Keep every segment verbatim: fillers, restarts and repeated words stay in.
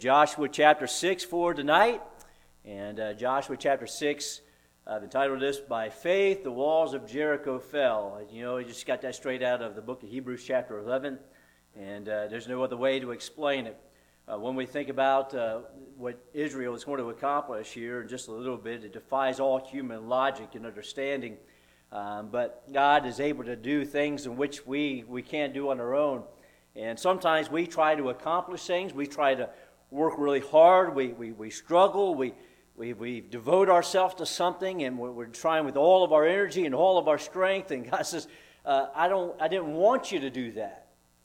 Joshua chapter six for tonight. And uh, Joshua chapter six, I've entitled this, By Faith the Walls of Jericho Fell. You know, you just got that straight out of the book of Hebrews chapter eleven, and uh, there's no other way to explain it. Uh, when we think about uh, what Israel is going to accomplish here in just a little bit, it defies all human logic and understanding. Um, but God is able to do things in which we, we can't do on our own. And sometimes we try to accomplish things, we try to work really hard, we we, we struggle, we, we we devote ourselves to something, and we're, we're trying with all of our energy and all of our strength, and God says, uh, I don't, I didn't want you to do that.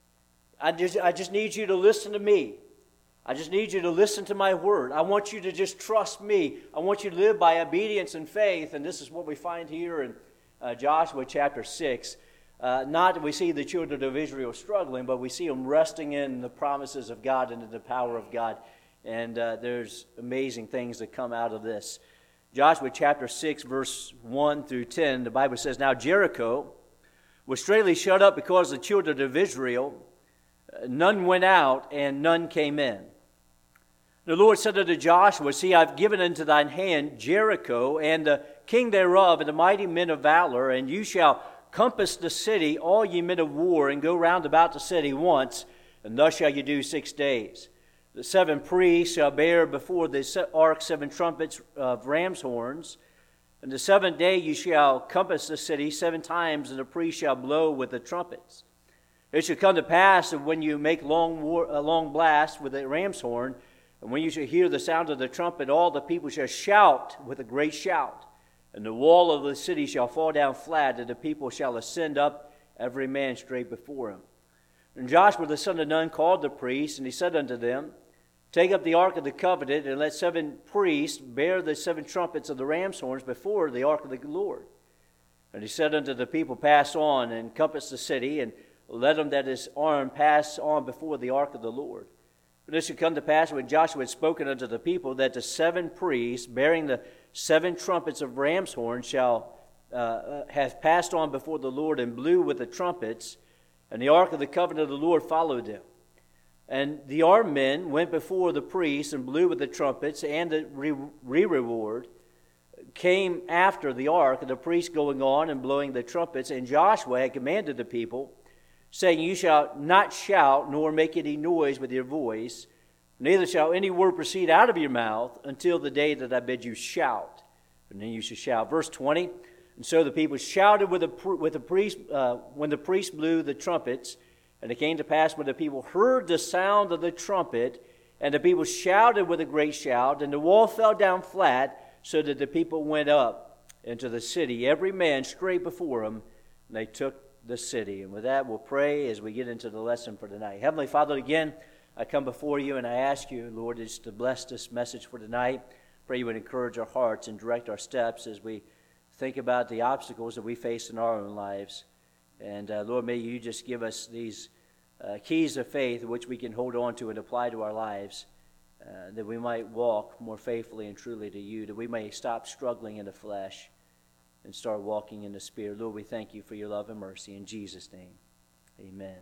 I just, I just need you to listen to me. I just need you to listen to my word. I want you to just trust me. I want you to live by obedience and faith, and this is what we find here in uh, Joshua chapter six. Uh, not that we see the children of Israel struggling, but we see them resting in the promises of God and in the power of God. And uh, there's amazing things that come out of this. Joshua chapter six, verse one through ten, the Bible says, Now Jericho was straightly shut up because of the children of Israel. None went out, and none came in. The Lord said unto Joshua, See, I've given into thine hand Jericho, and the king thereof, and the mighty men of valor, and you shall compass the city, all ye men of war, and go round about the city once, and thus shall ye do six days. The seven priests shall bear before the ark seven trumpets of ram's horns, and the seventh day you shall compass the city seven times, and the priests shall blow with the trumpets. It shall come to pass that when you make long war, a long blast with the ram's horn, and when you shall hear the sound of the trumpet, all the people shall shout with a great shout. And the wall of the city shall fall down flat, and the people shall ascend up, every man straight before him. And Joshua the son of Nun called the priests, and he said unto them, Take up the ark of the covenant, and let seven priests bear the seven trumpets of the ram's horns before the ark of the Lord. And he said unto the people, Pass on, and compass the city, and let him that is armed pass on before the ark of the Lord. But it should come to pass, when Joshua had spoken unto the people, that the seven priests, bearing the seven trumpets of ram's horn, shall uh, have passed on before the Lord, and blew with the trumpets, and the ark of the covenant of the Lord followed them. And the armed men went before the priests, and blew with the trumpets, and the re-reward came after the ark, and the priests going on and blowing the trumpets. And Joshua had commanded the people, saying, You shall not shout, nor make any noise with your voice, neither shall any word proceed out of your mouth until the day that I bid you shout. And then you shall shout. Verse twenty, And so the people shouted with the, with the priest, uh, when the priest blew the trumpets. And it came to pass when the people heard the sound of the trumpet, and the people shouted with a great shout, and the wall fell down flat, so that the people went up into the city, every man straight before him, and they took the city. And with that, we'll pray as we get into the lesson for tonight. Heavenly Father, again, I come before you and I ask you, Lord, just to bless this message for tonight. Pray you would encourage our hearts and direct our steps as we think about the obstacles that we face in our own lives. And uh, Lord, may you just give us these uh, keys of faith which we can hold on to and apply to our lives, uh, that we might walk more faithfully and truly to you, that we may stop struggling in the flesh and start walking in the Spirit. Lord, we thank you for your love and mercy. In Jesus' name, amen.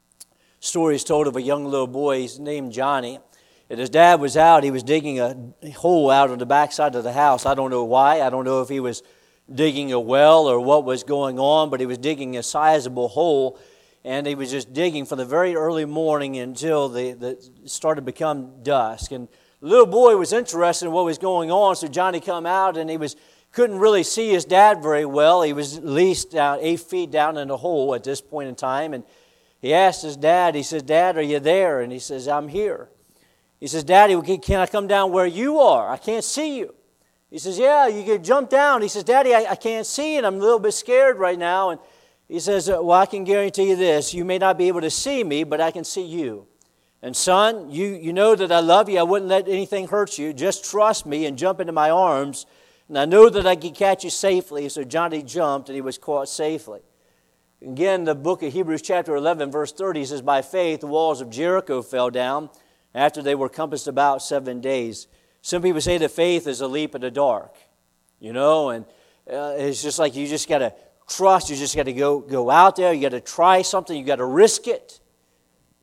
Story is told of a young little boy. He's named Johnny. And his dad was out. He was digging a hole out on the backside of the house. I don't know why. I don't know if he was digging a well or what was going on, but he was digging a sizable hole. And he was just digging from the very early morning until the, the it started to become dusk. And the little boy was interested in what was going on, so Johnny come out, and he was couldn't really see his dad very well. He was at least down eight feet down in the hole at this point in time. And he asked his dad, he says, Dad, are you there? And he says, I'm here. He says, Daddy, can I come down where you are? I can't see you. He says, yeah, you can jump down. He says, Daddy, I, I can't see, and I'm a little bit scared right now. And he says, well, I can guarantee you this. You may not be able to see me, but I can see you. And son, you, you know that I love you. I wouldn't let anything hurt you. Just trust me and jump into my arms. And I know that I can catch you safely. So Johnny jumped, and he was caught safely. Again, the book of Hebrews chapter eleven, verse thirty says, By faith the walls of Jericho fell down after they were compassed about seven days. Some people say that faith is a leap in the dark. You know, and uh, it's just like you just got to trust. You just got to go, go out there. You got to try something. You got to risk it.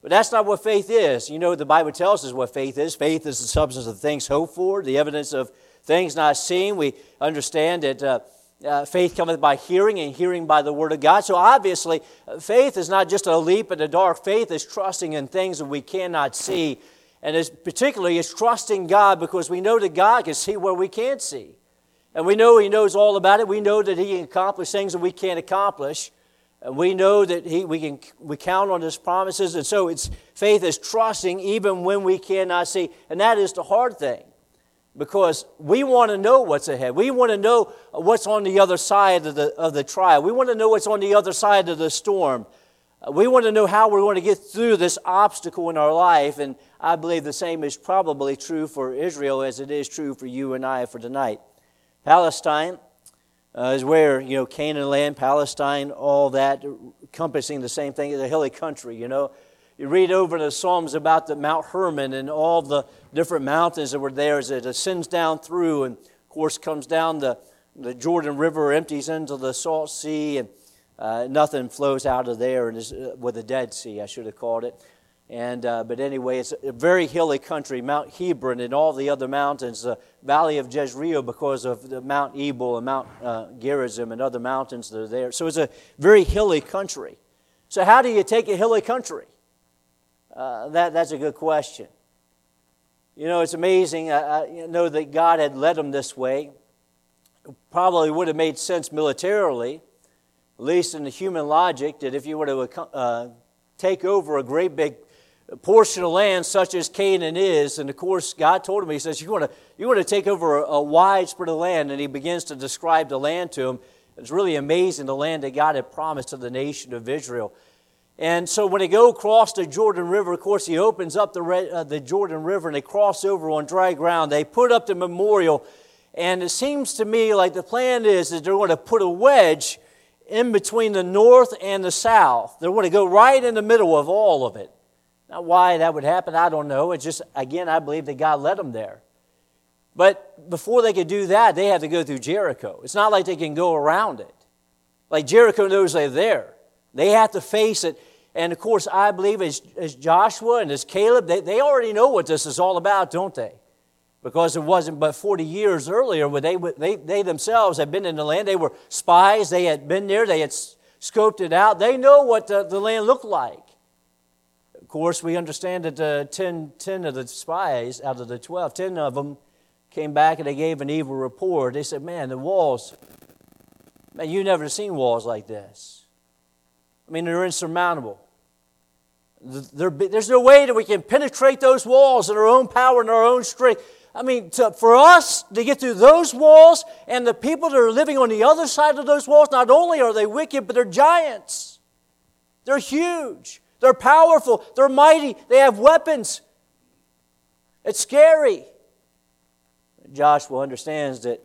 But that's not what faith is. You know, the Bible tells us what faith is. Faith is the substance of things hoped for, the evidence of things not seen. We understand that uh, uh, faith cometh by hearing, and hearing by the Word of God. So obviously, uh, faith is not just a leap in the dark. Faith is trusting in things that we cannot see. And it's, particularly, it's trusting God because we know that God can see where we can't see. And we know He knows all about it. We know that He can accomplish things that we can't accomplish. And we know that he, we can we count on His promises. And so it's faith is trusting even when we cannot see. And that is the hard thing. Because we want to know what's ahead. We want to know what's on the other side of the, of the trial. We want to know what's on the other side of the storm. We want to know how we're going to get through this obstacle in our life. And I believe the same is probably true for Israel as it is true for you and I for tonight. Palestine uh, is where, you know, Canaan land, Palestine, all that, encompassing the same thing as a hilly country, you know. You read over the Psalms about the Mount Hermon and all the different mountains that were there as it ascends down through and, of course, comes down the, the Jordan River, empties into the Salt Sea, and uh, nothing flows out of there, and is, uh, with the Dead Sea, I should have called it. And uh, But anyway, it's a very hilly country, Mount Hebron and all the other mountains, the Valley of Jezreel because of the Mount Ebal and Mount uh, Gerizim and other mountains that are there. So it's a very hilly country. So how do you take a hilly country? Uh, that that's a good question. You know, it's amazing. I, I know that God had led them this way. It probably would have made sense militarily, at least in the human logic, that if you were to uh, take over a great big portion of land such as Canaan is, and of course God told him, He says, you want to you want to take over a, a wide spread of land, and He begins to describe the land to him. It's really amazing, the land that God had promised to the nation of Israel. And so when they go across the Jordan River, of course, He opens up the, uh, the Jordan River and they cross over on dry ground. They put up the memorial, and it seems to me like the plan is that they're going to put a wedge in between the north and the south. They're going to go right in the middle of all of it. Now, why that would happen, I don't know. It's just, again, I believe that God led them there. But before they could do that, they had to go through Jericho. It's not like they can go around it. Like Jericho knows they're there. They have to face it. And of course, I believe as, as Joshua and as Caleb, they, they already know what this is all about, don't they? Because it wasn't but forty years earlier when they, they, they themselves had been in the land. They were spies. They had been there. They had scoped it out. They know what the, the land looked like. Of course, we understand that uh, ten, ten of the spies out of the twelve, ten of them came back and they gave an evil report. They said, man, the walls, man, you've never seen walls like this. I mean, they're insurmountable. They're, there's no way that we can penetrate those walls in our own power and our own strength. I mean, to, for us to get through those walls and the people that are living on the other side of those walls, not only are they wicked, but they're giants. They're huge. They're powerful. They're mighty. They have weapons. It's scary. Joshua understands that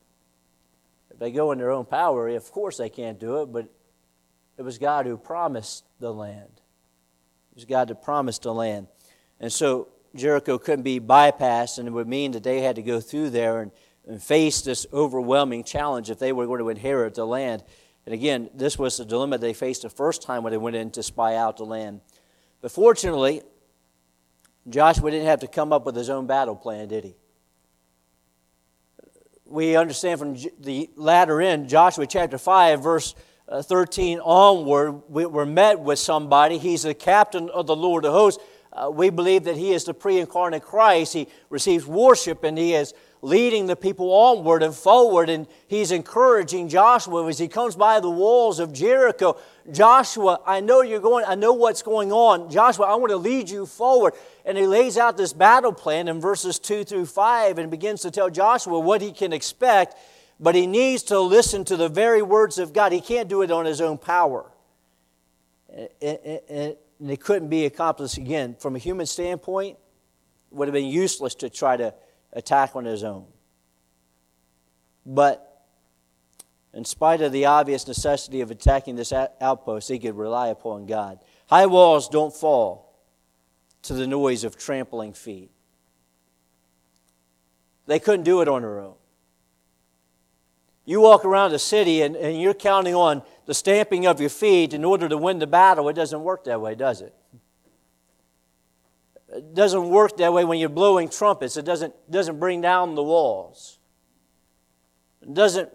if they go in their own power, of course they can't do it, but it was God who promised the land. It was God that promised the land. And so Jericho couldn't be bypassed, and it would mean that they had to go through there and, and face this overwhelming challenge if they were going to inherit the land. And again, this was the dilemma they faced the first time when they went in to spy out the land. But fortunately, Joshua didn't have to come up with his own battle plan, did he? We understand from the latter end, Joshua chapter five, verse thirteen onward, we were met with somebody. He's the captain of the Lord of hosts. Uh, we believe that he is the pre-incarnate Christ. He receives worship, and he is leading the people onward and forward, and he's encouraging Joshua as he comes by the walls of Jericho. Joshua, I know you're going, I know what's going on. Joshua, I want to lead you forward. And he lays out this battle plan in verses two through five and begins to tell Joshua what he can expect, but he needs to listen to the very words of God. He can't do it on his own power. And it couldn't be accomplished, again, from a human standpoint. It would have been useless to try to attack on his own. But in spite of the obvious necessity of attacking this outpost, he could rely upon God. High walls don't fall to the noise of trampling feet. They couldn't do it on their own. You walk around a city and, and you're counting on the stamping of your feet in order to win the battle. It doesn't work that way, does it? It doesn't work that way when you're blowing trumpets. It doesn't, doesn't bring down the walls. It doesn't,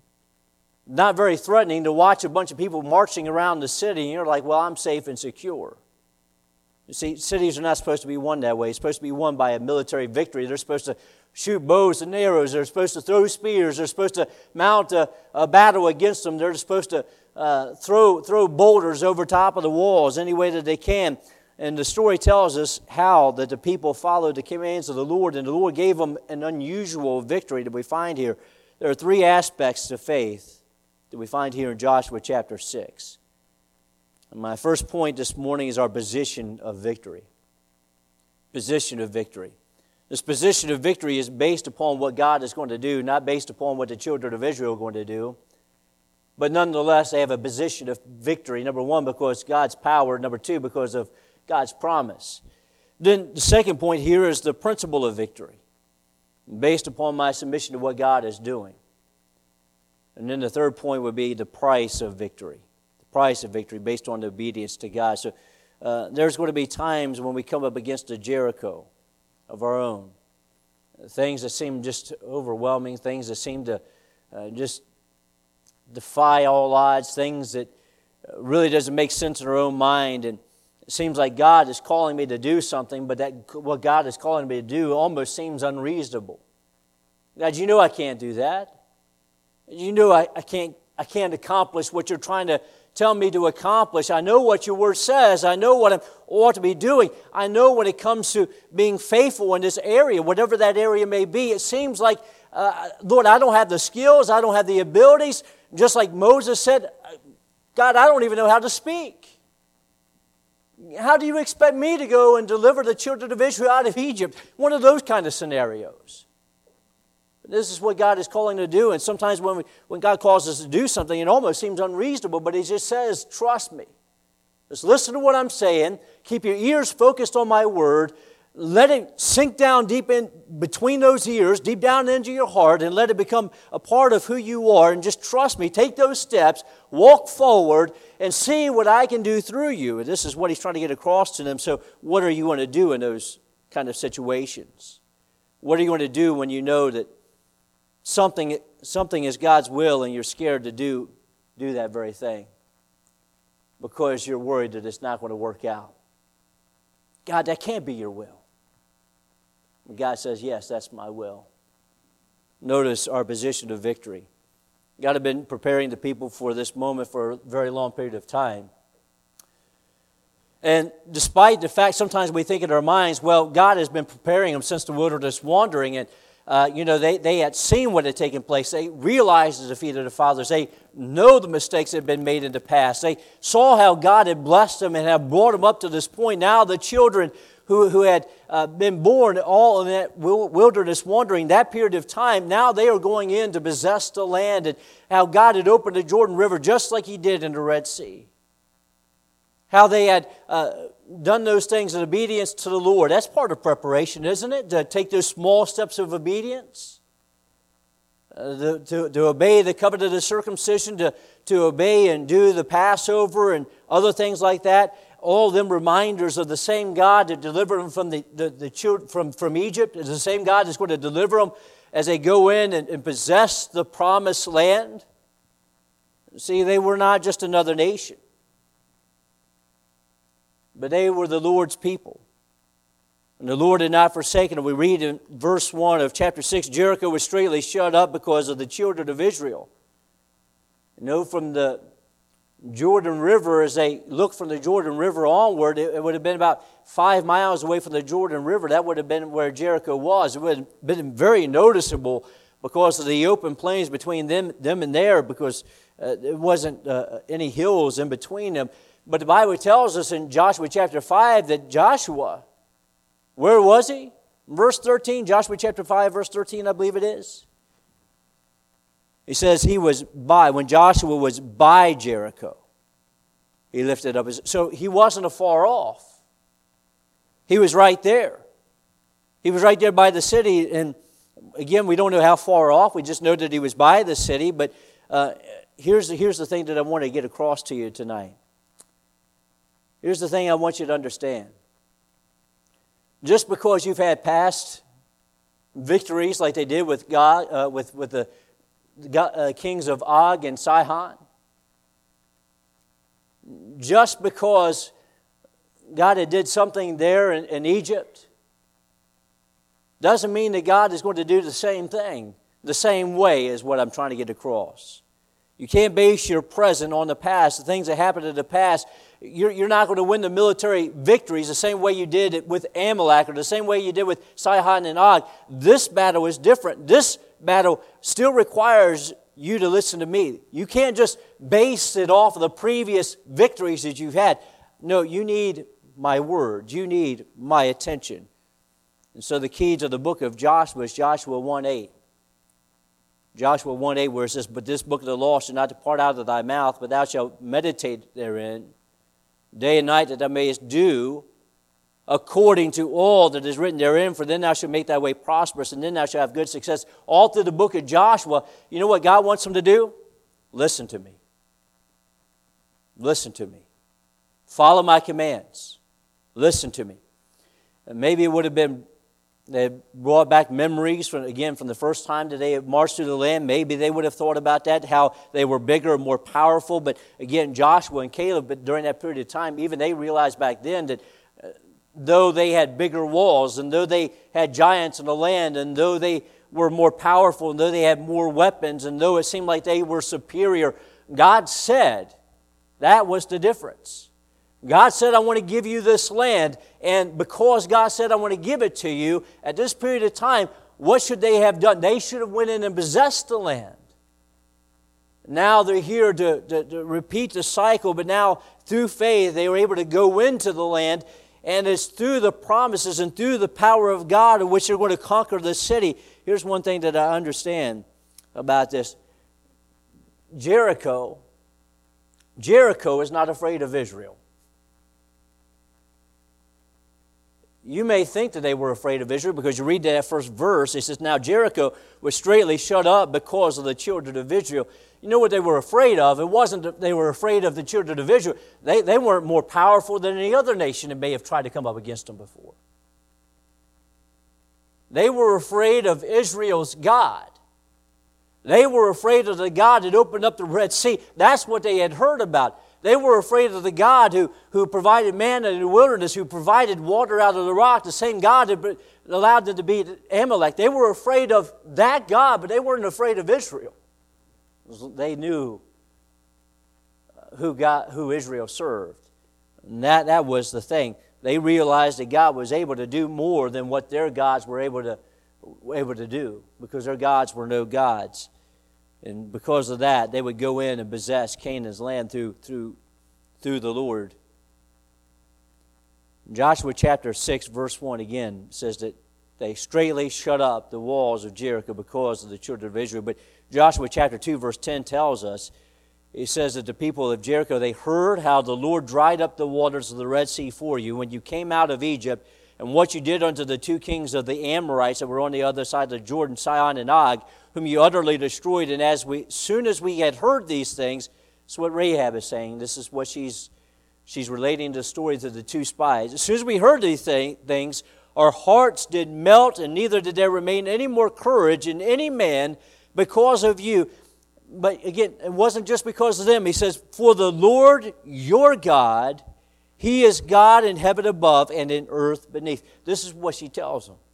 not very threatening to watch a bunch of people marching around the city and you're like, well, I'm safe and secure. You see, cities are not supposed to be won that way. It's supposed to be won by a military victory. They're supposed to shoot bows and arrows. They're supposed to throw spears. They're supposed to mount a, a battle against them. They're supposed to uh, throw, throw boulders over top of the walls any way that they can. And the story tells us how that the people followed the commands of the Lord, and the Lord gave them an unusual victory that we find here. There are three aspects to faith that we find here in Joshua chapter six. And my first point this morning is our position of victory. Position of victory. This position of victory is based upon what God is going to do, not based upon what the children of Israel are going to do. But nonetheless, they have a position of victory. Number one, because God's power. Number two, because of God's promise. Then the second point here is the principle of victory, based upon my submission to what God is doing. And then the third point would be the price of victory. The price of victory based on the obedience to God. So uh, there's going to be times when we come up against a Jericho of our own. Things that seem just overwhelming, things that seem to uh, just defy all odds, things that really doesn't make sense in our own mind. And it seems like God is calling me to do something, but that what God is calling me to do almost seems unreasonable. God, you know I can't do that. You know I, I can't I can't accomplish what you're trying to tell me to accomplish. I know what your word says. I know what I ought to be doing. I know when it comes to being faithful in this area, whatever that area may be. It seems like, uh, Lord, I don't have the skills. I don't have the abilities. Just like Moses said, God, I don't even know how to speak. How do you expect me to go and deliver the children of Israel out of Egypt? One of those kind of scenarios. This is what God is calling to do. And sometimes when, we, when God calls us to do something, it almost seems unreasonable, but He just says, trust me. Just listen to what I'm saying. Keep your ears focused on my word. Let it sink down deep in between those ears, deep down into your heart, and let it become a part of who you are. And just trust me. Take those steps, walk forward, and see what I can do through you. And this is what He's trying to get across to them. So what are you going to do in those kind of situations? What are you going to do when you know that Something, something is God's will and you're scared to do, do that very thing because you're worried that it's not going to work out? God, that can't be your will. And God says, yes, that's my will. Notice our position of victory. God had been preparing the people for this moment for a very long period of time. And despite the fact sometimes we think in our minds, well, God has been preparing them since the wilderness wandering, and Uh, you know, they, they had seen what had taken place. They realized the defeat of the fathers. They know the mistakes that had been made in the past. They saw how God had blessed them and had brought them up to this point. Now the children who, who had uh, been born all in that wilderness wandering, that period of time, now they are going in to possess the land, and how God had opened the Jordan River just like He did in the Red Sea. How they had uh, done those things in obedience to the Lord. That's part of preparation, isn't it? To take those small steps of obedience. Uh, to, to, to obey the covenant of circumcision, to, to obey and do the Passover and other things like that. All of them reminders of the same God that delivered them from, the, the, the children, from, from Egypt. It's the same God that's going to deliver them as they go in and, and possess the promised land. See, they were not just another nation, but they were the Lord's people. And the Lord had not forsaken them. We read in verse one of chapter six, Jericho was straightly shut up because of the children of Israel. You know, from the Jordan River, as they looked from the Jordan River onward, it, it would have been about five miles away from the Jordan River. That would have been where Jericho was. It would have been very noticeable because of the open plains between them, them and there, because uh, there wasn't uh, any hills in between them. But the Bible tells us in Joshua chapter five that Joshua, where was he? Verse thirteen, Joshua chapter five, verse thirteen, I believe it is. He says he was by, when Joshua was by Jericho, he lifted up his, so he wasn't afar off. He was right there. He was right there by the city, and again, we don't know how far off, we just know that he was by the city, but uh, here's, the, here's the thing that I want to get across to you tonight. Here's the thing I want you to understand. just because you've had past victories like they did with God, uh, with with the uh, kings of Og and Sihon, just because God had did something there in, in Egypt, doesn't mean that God is going to do the same thing, the same way is what I'm trying to get across. You can't base your present on the past, the things that happened in the past. You're, you're not going to win the military victories the same way you did it with Amalek or the same way you did with Sihon and Og. This battle is different. This battle still requires you to listen to me. You can't just base it off of the previous victories that you've had. No, you need my word. You need my attention. And so the key to the book of Joshua is Joshua one eight. Joshua one eight, where it says, "But this book of the law shall not depart out of thy mouth, but thou shalt meditate therein day and night, that thou mayest do according to all that is written therein, for then thou shalt make thy way prosperous, and then thou shalt have good success." All through the book of Joshua, you know what God wants them to do? Listen to me. Listen to me. Follow my commands. Listen to me. And maybe it would have been, they brought back memories, from again, from the first time that they marched through the land. Maybe they would have thought about that, how they were bigger and more powerful. But again, Joshua and Caleb, but during that period of time, even they realized back then that uh, though they had bigger walls, and though they had giants in the land, and though they were more powerful, and though they had more weapons, and though it seemed like they were superior, God said that was the difference. God said, I want to give you this land, and because God said, I want to give it to you, at this period of time, what should they have done? They should have went in and possessed the land. Now they're here to, to, to repeat the cycle, but now through faith, they were able to go into the land, and it's through the promises and through the power of God in which they're going to conquer the city. Here's one thing that I understand about this. Jericho, Jericho is not afraid of Israel. You may think that they were afraid of Israel because you read that first verse. It says, "Now Jericho was straightly shut up because of the children of Israel." You know what they were afraid of? It wasn't that they were afraid of the children of Israel. They, they weren't more powerful than any other nation that may have tried to come up against them before. They were afraid of Israel's God. They were afraid of the God that opened up the Red Sea. That's what they had heard about. They were afraid of the God who, who provided manna in the wilderness, who provided water out of the rock, the same God that allowed them to beat Amalek. They were afraid of that God, but they weren't afraid of Israel. They knew who God, who Israel served. And that, that was the thing. They realized that God was able to do more than what their gods were able to, able to do, because their gods were no gods. And because of that, they would go in and possess Canaan's land through, through, through the Lord. Joshua chapter six, verse one again says that they straightly shut up the walls of Jericho because of the children of Israel. But Joshua chapter two, verse ten tells us, it says that the people of Jericho, they heard how the Lord dried up the waters of the Red Sea for you when you came out of Egypt, and what you did unto the two kings of the Amorites that were on the other side of the Jordan, Sihon and Og, whom you utterly destroyed. And as we, soon as we had heard these things, that's what Rahab is saying. This is what she's she's relating the stories of the two spies. As soon as we heard these thing, things, our hearts did melt, and neither did there remain any more courage in any man because of you. But again, it wasn't just because of them. He says, "For the Lord your God, He is God in heaven above and in earth beneath." This is what she tells them.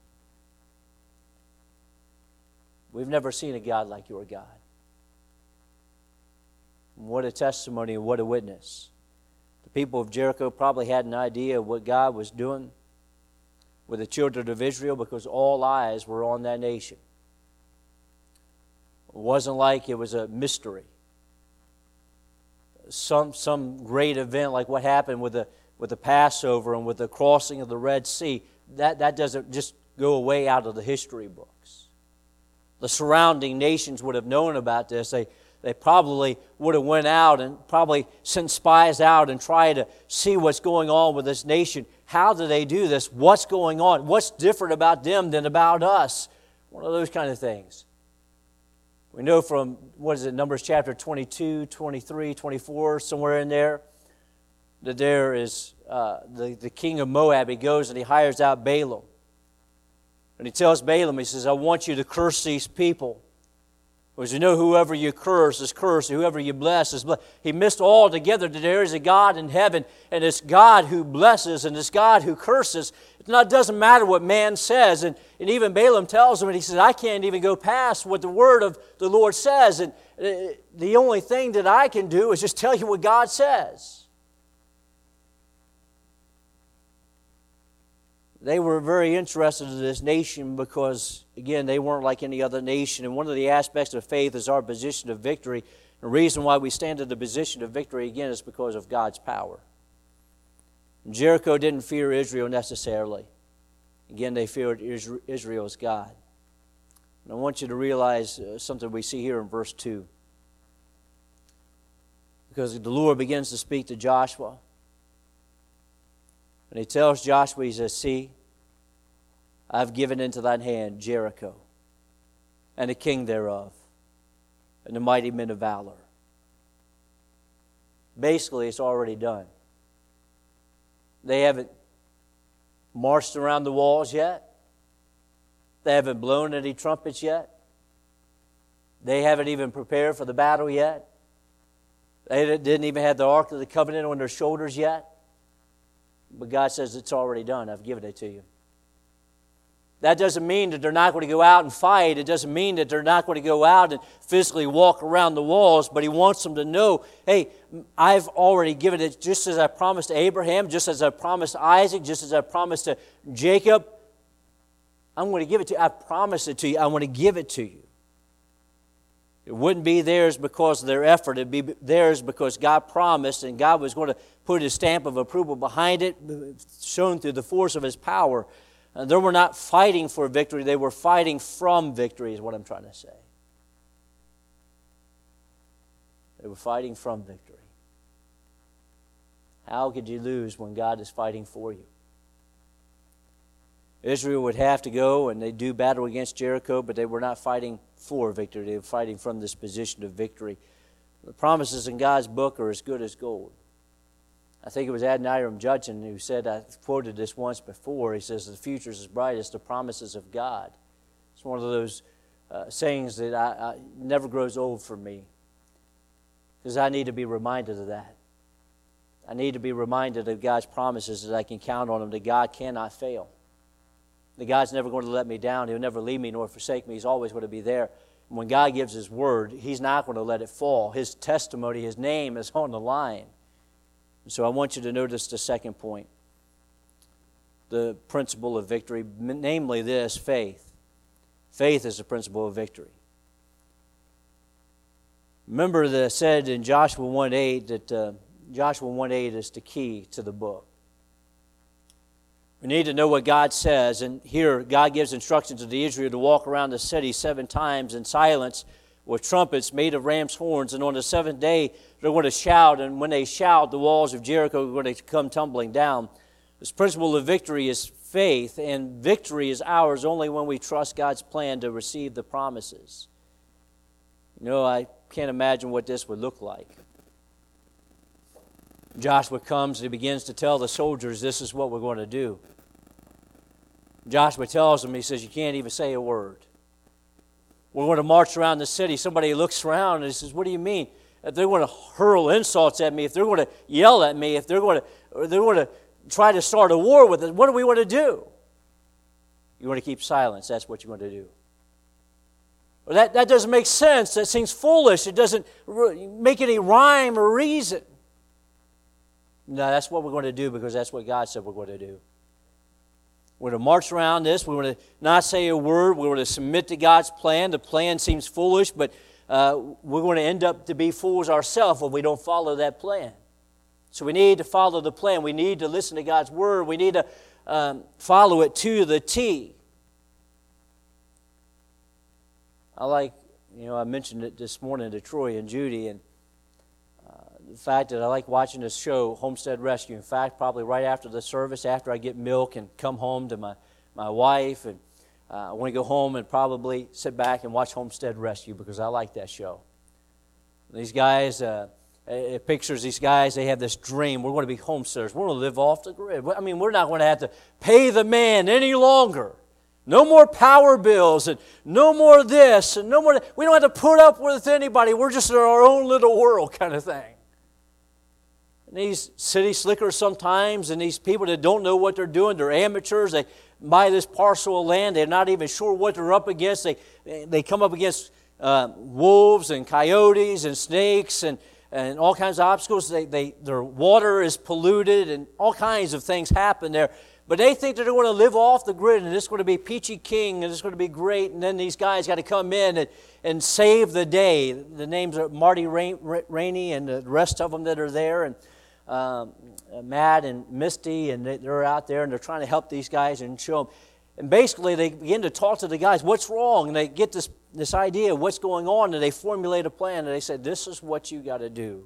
We've never seen a God like your God. What a testimony and what a witness. The people of Jericho probably had an idea of what God was doing with the children of Israel because all eyes were on that nation. It wasn't like it was a mystery. Some, some great event like what happened with the, with the Passover and with the crossing of the Red Sea, that, that doesn't just go away out of the history books. The surrounding nations would have known about this. They, they probably would have went out and probably sent spies out and tried to see what's going on with this nation. How do they do this? What's going on? What's different about them than about us? One of those kind of things. We know from, what is it, Numbers chapter twenty-two, twenty-three, twenty-four, somewhere in there, that there is uh, the, the king of Moab, he goes and he hires out Balaam. And he tells Balaam, he says, I want you to curse these people. Because you know whoever you curse is cursed, whoever you bless is blessed. He missed all together that there is a God in heaven, and it's God who blesses and it's God who curses. It not, doesn't matter what man says. And, and even Balaam tells him, and he says, I can't even go past what the word of the Lord says. And uh, the only thing that I can do is just tell you what God says. They were very interested in this nation because, again, they weren't like any other nation. And one of the aspects of faith is our position of victory. The reason why we stand in the position of victory, again, is because of God's power. Jericho didn't fear Israel necessarily. Again, they feared Israel's God. And I want you to realize uh, something we see here in verse two. Because the Lord begins to speak to Joshua. And he tells Joshua, he says, see, I've given into thine hand Jericho, and the king thereof, and the mighty men of valor. Basically, it's already done. They haven't marched around the walls yet. They haven't blown any trumpets yet. They haven't even prepared for the battle yet. They didn't even have the Ark of the Covenant on their shoulders yet. But God says it's already done. I've given it to you. That doesn't mean that they're not going to go out and fight. It doesn't mean that they're not going to go out and physically walk around the walls. But He wants them to know, hey, I've already given it just as I promised to Abraham, just as I promised Isaac, just as I promised to Jacob. I'm going to give it to you. I promised it to you. I want to give it to you. It wouldn't be theirs because of their effort. It would be theirs because God promised, and God was going to put His stamp of approval behind it, shown through the force of His power. And they were not fighting for victory. They were fighting from victory, is what I'm trying to say. They were fighting from victory. How could you lose when God is fighting for you? Israel would have to go and they do battle against Jericho, but they were not fighting for victory. They were fighting from this position of victory. The promises in God's book are as good as gold. I think it was Adoniram Judson who said, I quoted this once before, he says, the future is as bright as the promises of God. It's one of those uh, sayings that I, I, never grows old for me, because I need to be reminded of that. I need to be reminded of God's promises, that I can count on them, that God cannot fail. That God's never going to let me down. He'll never leave me nor forsake me. He's always going to be there. And when God gives His word, He's not going to let it fall. His testimony, His name is on the line. And so I want you to notice the second point, the principle of victory, namely this, faith. Faith is the principle of victory. Remember that I said in Joshua one eight that uh, Joshua one eight is the key to the book. We need to know what God says, and here God gives instructions to the Israel to walk around the city seven times in silence with trumpets made of ram's horns, and on the seventh day they're going to shout, and when they shout, the walls of Jericho are going to come tumbling down. This principle of victory is faith, and victory is ours only when we trust God's plan to receive the promises. You know, I can't imagine what this would look like. Joshua comes and he begins to tell the soldiers, this is what we're going to do. Joshua tells them, he says, you can't even say a word. We're going to march around the city. Somebody looks around and he says, what do you mean? If they're going to hurl insults at me, if they're going to yell at me, if they're going to, or they're going to try to start a war with us, what do we want to do? You want to keep silence. That's what you want to do. Well, that, that doesn't make sense. That seems foolish. It doesn't make any rhyme or reason. No, that's what we're going to do because that's what God said we're going to do. We're going to march around this. We're going to not say a word. We're going to submit to God's plan. The plan seems foolish, but uh, we're going to end up to be fools ourselves if we don't follow that plan. So we need to follow the plan. We need to listen to God's word. We need to um, follow it to the T. I like, you know, I mentioned it this morning to Troy and Judy, and the fact that I like watching this show, Homestead Rescue. In fact, probably right after the service, after I get milk and come home to my, my wife, and uh, I want to go home and probably sit back and watch Homestead Rescue because I like that show. These guys, uh, it pictures these guys, they have this dream. We're going to be homesteaders. We're going to live off the grid. I mean, we're not going to have to pay the man any longer. No more power bills and no more this and no more. We don't have to put up with anybody. We're just in our own little world kind of thing. And these city slickers sometimes, and these people that don't know what they're doing, they're amateurs. They buy this parcel of land. They're not even sure what they're up against. They they come up against uh, wolves and coyotes and snakes and and all kinds of obstacles. They, they, their water is polluted and all kinds of things happen there. But they think that they're going to live off the grid and it's going to be peachy king and it's going to be great. And then these guys got to come in and, and save the day. The names are Marty Rainey and the rest of them that are there. And um, Matt and Misty, and they're out there and they're trying to help these guys and show them. And basically they begin to talk to the guys, what's wrong? And they get this, this idea of what's going on, and they formulate a plan, and they say, this is what you got to do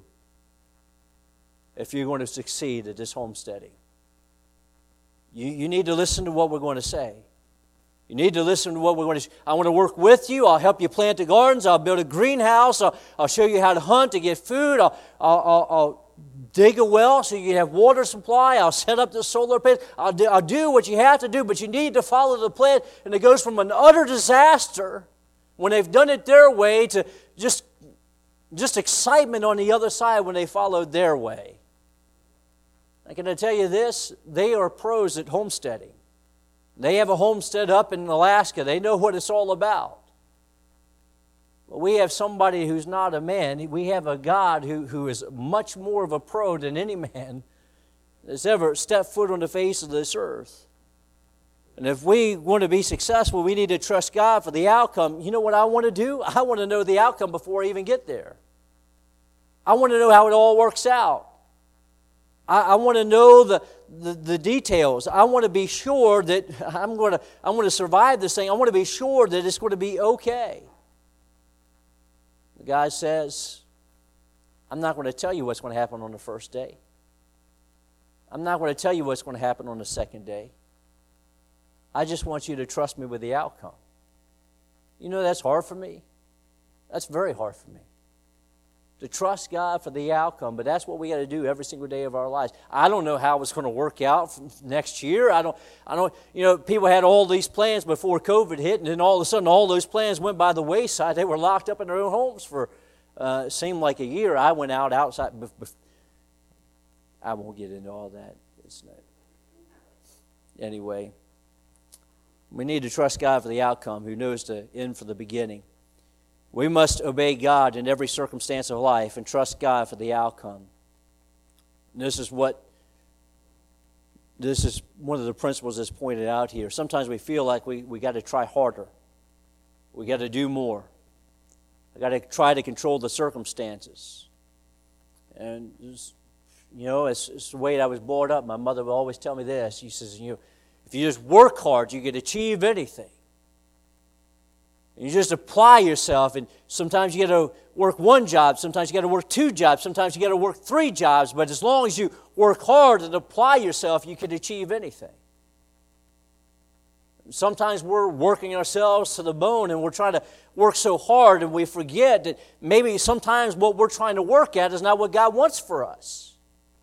if you're going to succeed at this homesteading. You, you need to listen to what we're going to say. You need to listen to what we're going to. I want to work with you. I'll help you plant the gardens. I'll build a greenhouse. I'll, I'll show you how to hunt to get food. I'll, I'll, I'll, I'll dig a well so you can have water supply. I'll set up the solar panels. I'll do, I'll do what you have to do, but you need to follow the plan. And it goes from an utter disaster when they've done it their way to just, just excitement on the other side when they followed their way. I can tell you this, they are pros at homesteading. They have a homestead up in Alaska. They know what it's all about. But we have somebody who's not a man. We have a God who, who is much more of a pro than any man that's ever stepped foot on the face of this earth. And if we want to be successful, we need to trust God for the outcome. You know what I want to do? I want to know the outcome before I even get there. I want to know how it all works out. I, I want to know the, the, the details. I want to be sure that I'm going to, I'm going to survive this thing. I want to be sure that it's going to be okay. The guy says, I'm not going to tell you what's going to happen on the first day. I'm not going to tell you what's going to happen on the second day. I just want you to trust me with the outcome. You know, that's hard for me. That's very hard for me. To trust God for the outcome, but that's what we got to do every single day of our lives. I don't know how it's going to work out next year. I don't, I don't, you know, people had all these plans before COVID hit, and then all of a sudden all those plans went by the wayside. They were locked up in their own homes for, uh, it seemed like a year. I went out outside. I won't get into all that. It's not. Anyway, we need to trust God for the outcome, who knows the end for the beginning. We must obey God in every circumstance of life and trust God for the outcome. And this is what, this is one of the principles that's pointed out here. Sometimes we feel like we, we got to try harder. We got to do more. I got to try to control the circumstances. And, you know, it's, it's the way I was brought up. My mother would always tell me this. She says, you know, if you just work hard, you can achieve anything. You just apply yourself, and sometimes you got to work one job, sometimes you got to work two jobs, sometimes you got to work three jobs, but as long as you work hard and apply yourself, you can achieve anything. Sometimes we're working ourselves to the bone, and we're trying to work so hard, and we forget that maybe sometimes what we're trying to work at is not what God wants for us.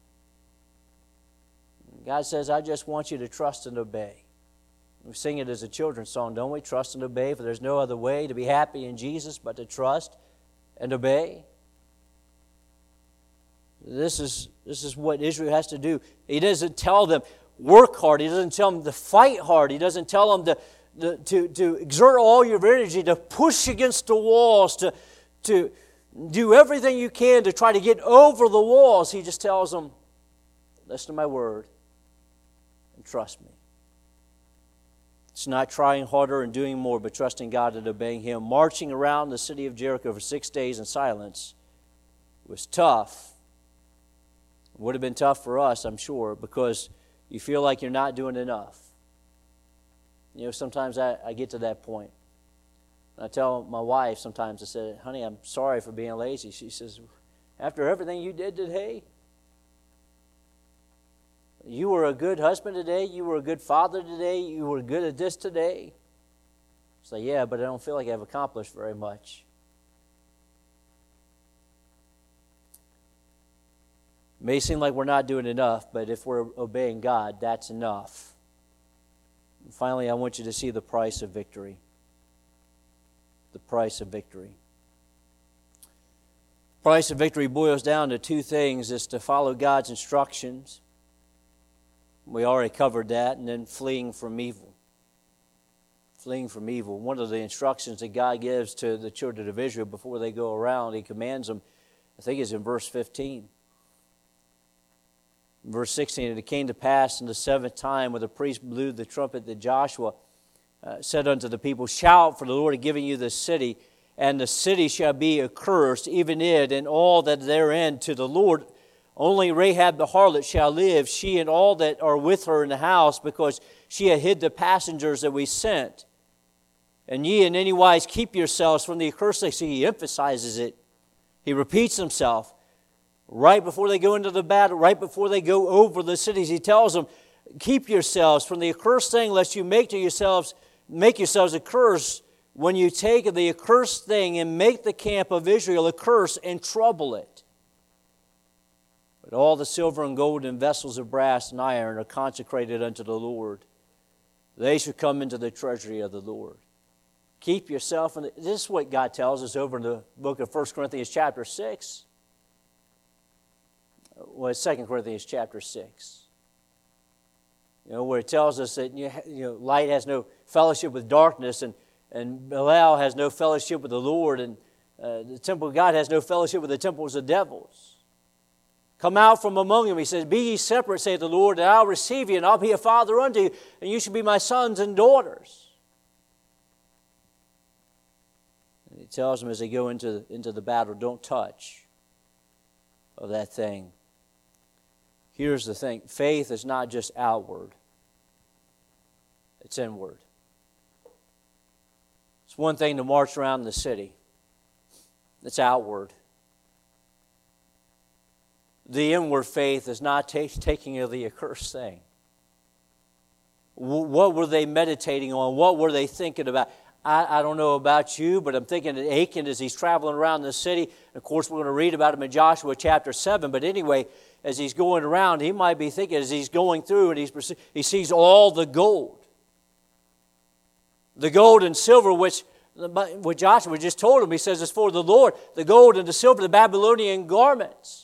God says, I just want you to trust and obey. We sing it as a children's song, don't we? Trust and obey, for there's no other way to be happy in Jesus but to trust and obey. This is, this is what Israel has to do. He doesn't tell them, work hard. He doesn't tell them to fight hard. He doesn't tell them to, to, to exert all your energy, to push against the walls, to, to do everything you can to try to get over the walls. He just tells them, listen to my word and trust me. It's not trying harder and doing more, but trusting God and obeying Him. Marching around the city of Jericho for six days in silence was tough. It would have been tough for us, I'm sure, because you feel like you're not doing enough. You know, sometimes I, I get to that point. I tell my wife sometimes, I said, honey, I'm sorry for being lazy. She says, after everything you did today, you were a good husband today. You were a good father today. You were good at this today. It's like, yeah, but I don't feel like I've accomplished very much. It may seem like we're not doing enough, but if we're obeying God, that's enough. And finally, I want you to see the price of victory. The price of victory. Price of victory boils down to two things. It's to follow God's instructions. We already covered that. And then fleeing from evil. Fleeing from evil. One of the instructions that God gives to the children of Israel before they go around, He commands them, I think it's in verse fifteen. In verse sixteen, and it came to pass in the seventh time when the priest blew the trumpet that Joshua uh, said unto the people, Shout, for the Lord hath given you this city, and the city shall be accursed, even it and all that therein to the Lord. Only Rahab the harlot shall live, she and all that are with her in the house, because she had hid the passengers that we sent. And ye in any wise keep yourselves from the accursed. See, he emphasizes it. He repeats himself. Right before they go into the battle, right before they go over the cities, he tells them, keep yourselves from the accursed thing, lest you make to yourselves, make yourselves accursed when you take the accursed thing and make the camp of Israel accursed and trouble it. But all the silver and gold and vessels of brass and iron are consecrated unto the Lord. They should come into the treasury of the Lord. Keep yourself in the, this is what God tells us over in the book of First Corinthians chapter six. Well, it's Second Corinthians chapter six. You know, where it tells us that you know, light has no fellowship with darkness, and, and Belial has no fellowship with the Lord, and uh, the temple of God has no fellowship with the temples of devils. Come out from among them, he says, Be ye separate, saith the Lord, and I'll receive you, and I'll be a father unto you, and you shall be my sons and daughters. And he tells them as they go into, into the battle, don't touch of that thing. Here's the thing. Faith is not just outward. It's inward. It's one thing to march around the city. It's outward. The inward faith is not t- taking of the accursed thing. W- what were they meditating on? What were they thinking about? I, I don't know about you, but I'm thinking of Achan as he's traveling around the city. Of course, we're going to read about him in Joshua chapter seven. But anyway, as he's going around, he might be thinking as he's going through and he's, he sees all the gold. The gold and silver, which, which Joshua just told him, he says, it's for the Lord. The gold and the silver, the Babylonian garments.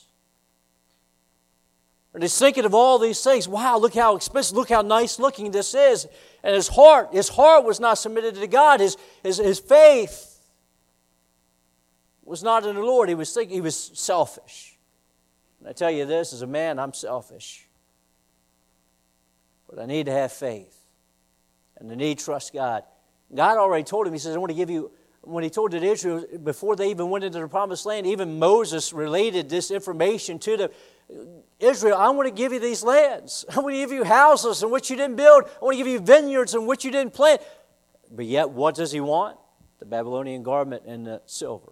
And he's thinking of all these things. Wow, look how expensive, look how nice looking this is. And his heart, his heart was not submitted to God. His, his, his faith was not in the Lord. He was thinking, he was selfish. And I tell you this, as a man, I'm selfish. But I need to have faith. And I need to trust God. God already told him, he says, I want to give you, when he told it to Israel, before they even went into the promised land, even Moses related this information to them. Israel, I want to give you these lands. I want to give you houses in which you didn't build. I want to give you vineyards in which you didn't plant. But yet, what does he want? The Babylonian garment and the silver.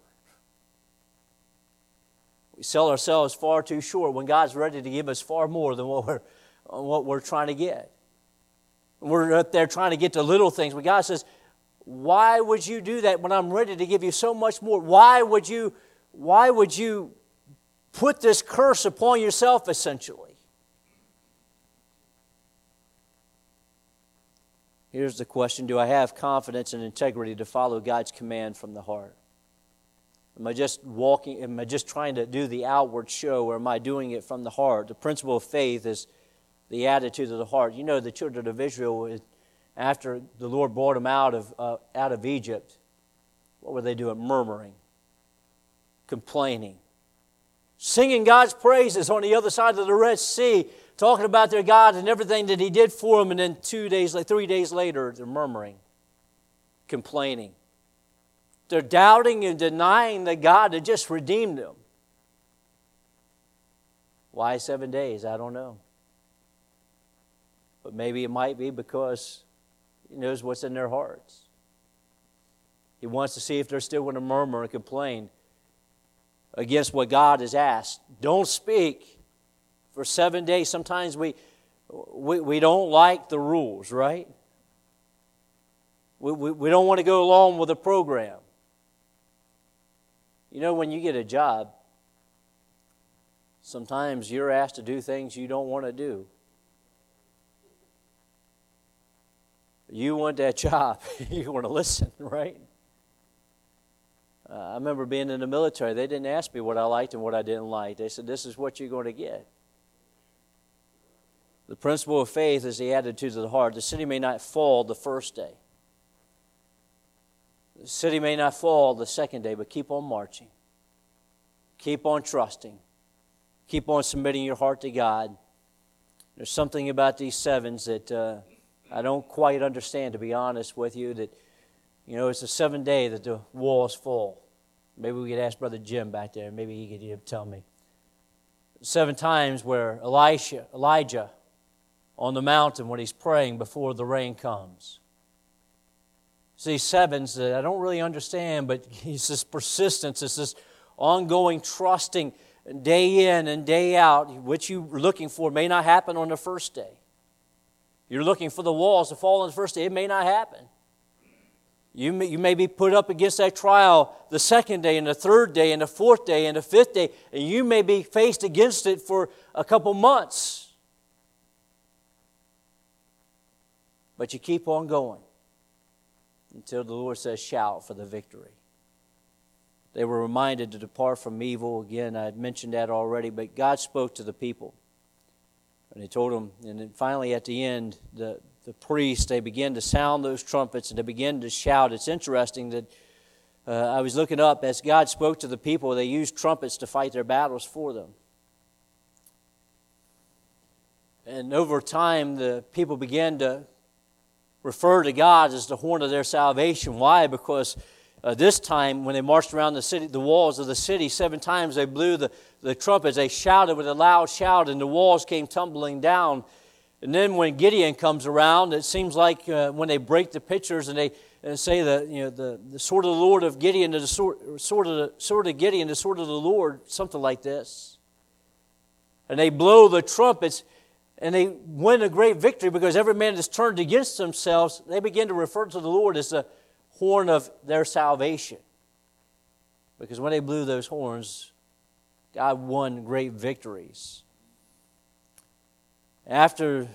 We sell ourselves far too short when God's ready to give us far more than what we're, what we're trying to get. We're up there trying to get to little things. But God says, why would you do that when I'm ready to give you so much more? Why would you, why would you put this curse upon yourself, essentially? Here's the question. Do I have confidence and integrity to follow God's command from the heart? Am I just walking, am I just trying to do the outward show, or am I doing it from the heart? The principle of faith is the attitude of the heart. You know, the children of Israel, after the Lord brought them out of, uh, out of Egypt, what were they doing? Murmuring, complaining, singing God's praises on the other side of the Red Sea, talking about their God and everything that He did for them, and then two days, three days later, they're murmuring, complaining. They're doubting and denying that God had just redeemed them. Why seven days? I don't know. But maybe it might be because He knows what's in their hearts. He wants to see if they're still going to murmur and complain against what God has asked. Don't speak for seven days. Sometimes we, we, we don't like the rules, right? We, we, we don't want to go along with the program. You know, when you get a job, Sometimes you're asked to do things you don't want to do. You want that job. You want to listen, right? Uh, I remember being in the military. They didn't ask me what I liked and what I didn't like. They said, this is what you're going to get. The principle of faith is the attitude of the heart. The city may not fall the first day. The city may not fall the second day, but keep on marching. Keep on trusting. Keep on submitting your heart to God. There's something about these sevens that uh, I don't quite understand, to be honest with you, that, you know, it's the seventh day that the walls fall. Maybe we could ask Brother Jim back there. Maybe he could tell me. Seven times where Elisha, Elijah on the mountain when he's praying before the rain comes. See, sevens that I don't really understand, but it's this persistence, it's this ongoing trusting day in and day out. What you're looking for may not happen on the first day. You're looking for the walls to fall on the first day. It may not happen. You may, you may be put up against that trial the second day and the third day and the fourth day and the fifth day, and you may be faced against it for a couple months. But you keep on going until the Lord says, shout for the victory. They were reminded to depart from evil. Again, I had mentioned that already, but God spoke to the people. And He told them, and then finally at the end, the, the priests, they began to sound those trumpets and they began to shout. It's interesting that uh, I was looking up, as God spoke to the people, they used trumpets to fight their battles for them. And over time, the people began to refer to God as the horn of their salvation. Why? Because uh, this time, when they marched around the city, the walls of the city, seven times they blew the, the trumpets. They shouted with a loud shout, and the walls came tumbling down. And then when Gideon comes around, it seems like uh, when they break the pitchers and they uh, say the you know the, the sword of the Lord of Gideon to the sword, sword of the sword of Gideon, the sword of the Lord, something like this. And they blow the trumpets. And they win a great victory because every man is turned against themselves. They begin to refer to the Lord as the horn of their salvation. Because when they blew those horns, God won great victories. After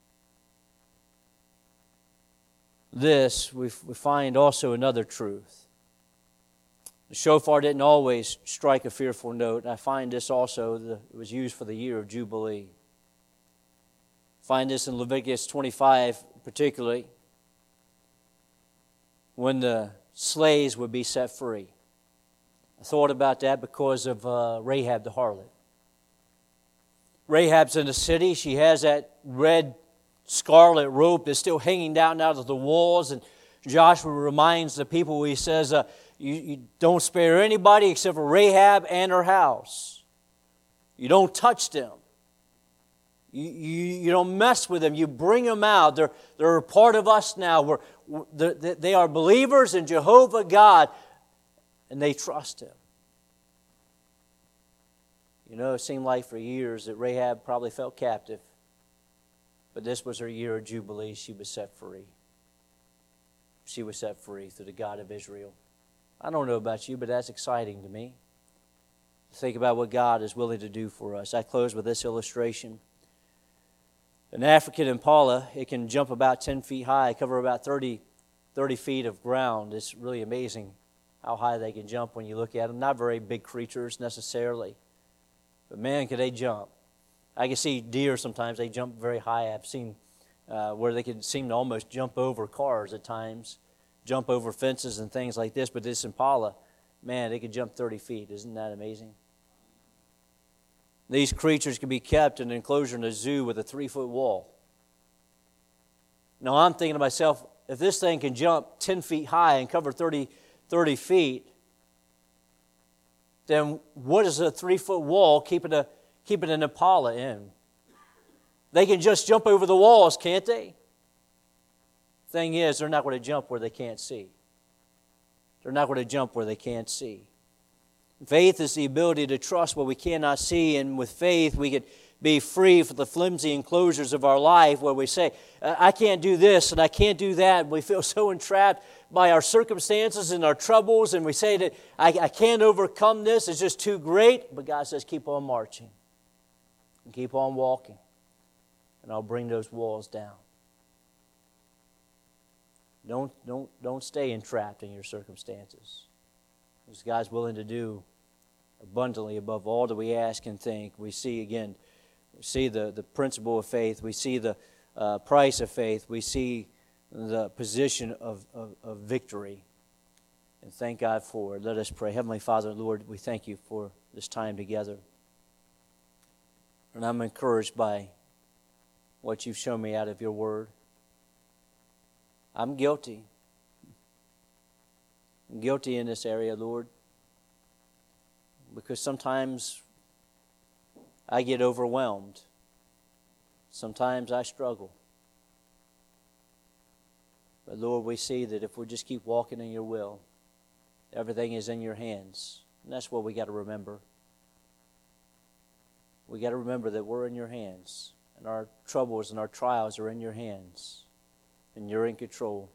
this, we, we find also another truth. The shofar didn't always strike a fearful note. I find this also, the, it was used for the year of Jubilee. Find this in Leviticus twenty-five particularly, when the slaves would be set free. I thought about that because of uh, Rahab the harlot. Rahab's in the city. She has that red scarlet rope that's still hanging down out of the walls. And Joshua reminds the people, he says, uh, you, you don't spare anybody except for Rahab and her house. You don't touch them. You, you, you don't mess with them. You bring them out. They're, they're a part of us now. We're, we're, they are believers in Jehovah God, and they trust Him. You know, it seemed like for years that Rahab probably felt captive, but this was her year of Jubilee. She was set free. She was set free through the God of Israel. I don't know about you, but that's exciting to me. Think about what God is willing to do for us. I close with this illustration. An African impala, it can jump about ten feet high, cover about thirty, thirty feet of ground. It's really amazing how high they can jump when you look at them. Not very big creatures necessarily, but man, can they jump. I can see deer sometimes, they jump very high. I've seen uh, where they can seem to almost jump over cars at times, jump over fences and things like this, but this impala, man, they can jump thirty feet. Isn't that amazing? These creatures can be kept in an enclosure in a zoo with a three-foot wall. Now, I'm thinking to myself, if this thing can jump ten feet high and cover thirty, thirty feet, then what is a three-foot wall keeping, a, keeping an impala in? They can just jump over the walls, can't they? Thing is, they're not going to jump where they can't see. They're not going to jump where they can't see. Faith is the ability to trust what we cannot see, and with faith we can be free from the flimsy enclosures of our life where we say, I can't do this and I can't do that. We feel so entrapped by our circumstances and our troubles, and we say that I, I can't overcome this. It's just too great. But God says, keep on marching. and keep on walking, and I'll bring those walls down. Don't, don't, don't stay entrapped in your circumstances. Because God's willing to do abundantly above all that we ask and think. We see, again, we see the, the principle of faith. We see the uh, price of faith. We see the position of, of, of victory. And thank God for it. Let us pray. Heavenly Father, Lord, we thank you for this time together. And I'm encouraged by what you've shown me out of your word. I'm guilty. I'm guilty in this area, Lord, because sometimes I get overwhelmed. Sometimes I struggle. But Lord, we see that if we just keep walking in your will, everything is in your hands. And that's what we got to remember. We got to remember that we're in your hands, and our troubles and our trials are in your hands, and you're in control.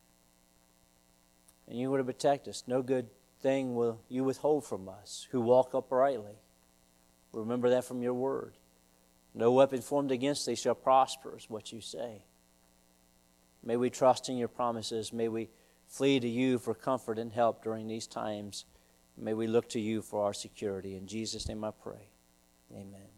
And you want to protect us. No good thing will you withhold from us who walk uprightly. Remember that from your word. No weapon formed against thee shall prosper, is what you say. May we trust in your promises. May we flee to you for comfort and help during these times. May we look to you for our security. In Jesus' name I pray. Amen.